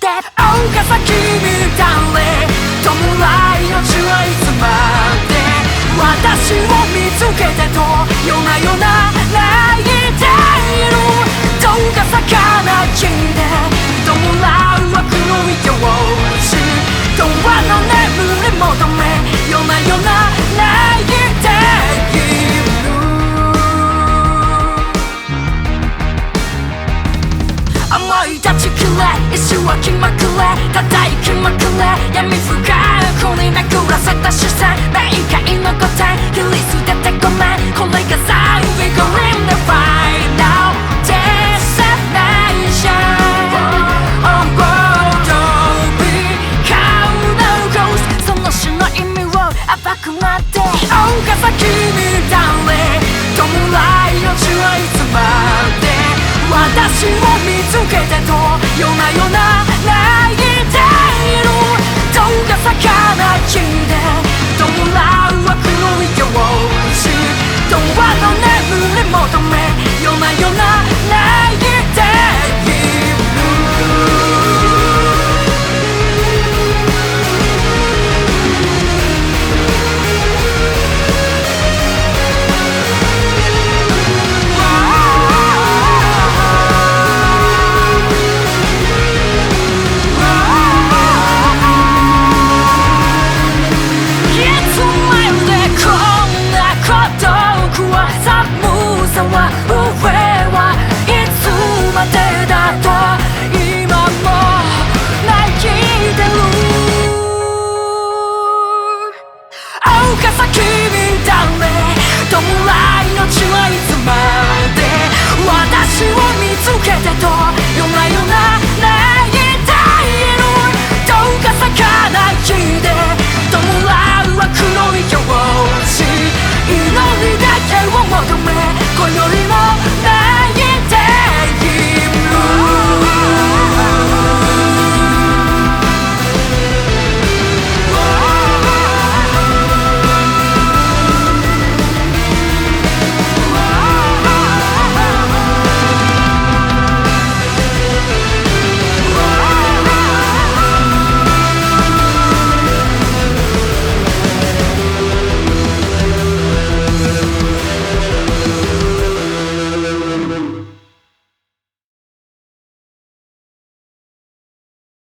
して岡崎に誰弔いの地はいつまで私を見つけてと夜な夜な泣いているどうか魚きで弔う悪の糸をし永遠の眠り求め夜な夜な泣いている思い立ちくれ石は気まくれ叩きまくれ闇深くに巡らせた視線冥界の答え切り捨て